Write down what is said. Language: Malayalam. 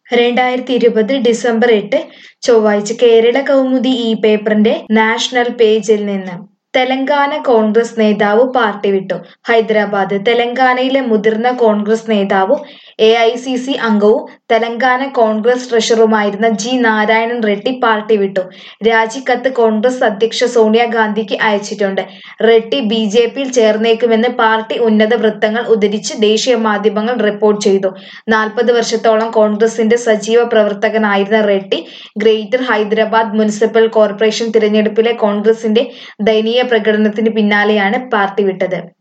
2020 ഡിസംബർ 8 ചൊവ്വാഴ്ച കേരള കൗമുദി ഈ പേപ്പറിന്റെ നാഷണൽ പേജിൽ നിന്ന് തെലങ്കാന കോൺഗ്രസ് നേതാവ് പാർട്ടി വിട്ടു. ഹൈദരാബാദ് തെലങ്കാനയിലെ മുതിർന്ന കോൺഗ്രസ് നേതാവും എഐസിസി അംഗവും തെലങ്കാന കോൺഗ്രസ് ട്രഷററുമായിരുന്ന ജി നാരായണൻ റെഡ്ഡി പാർട്ടി വിട്ടു. രാജിക്കത്ത് കോൺഗ്രസ് അധ്യക്ഷ സോണിയാഗാന്ധിക്ക് അയച്ചിട്ടുണ്ട്. റെഡ്ഡി ബിജെപിയിൽ ചേർന്നേക്കുമെന്ന് പാർട്ടി ഉന്നത വൃത്തങ്ങൾ ഉദ്ധരിച്ച് ദേശീയ മാധ്യമങ്ങൾ റിപ്പോർട്ട് ചെയ്തു. 40 വർഷത്തോളം കോൺഗ്രസിന്റെ സജീവ പ്രവർത്തകനായിരുന്ന Reddy greater Hyderabad municipal corporation തിരഞ്ഞെടുപ്പിലെ കോൺഗ്രസിന്റെ ദയനീയ പ്രകടനത്തിന് പിന്നാലെയാണ് പാർട്ടി വിട്ടത്.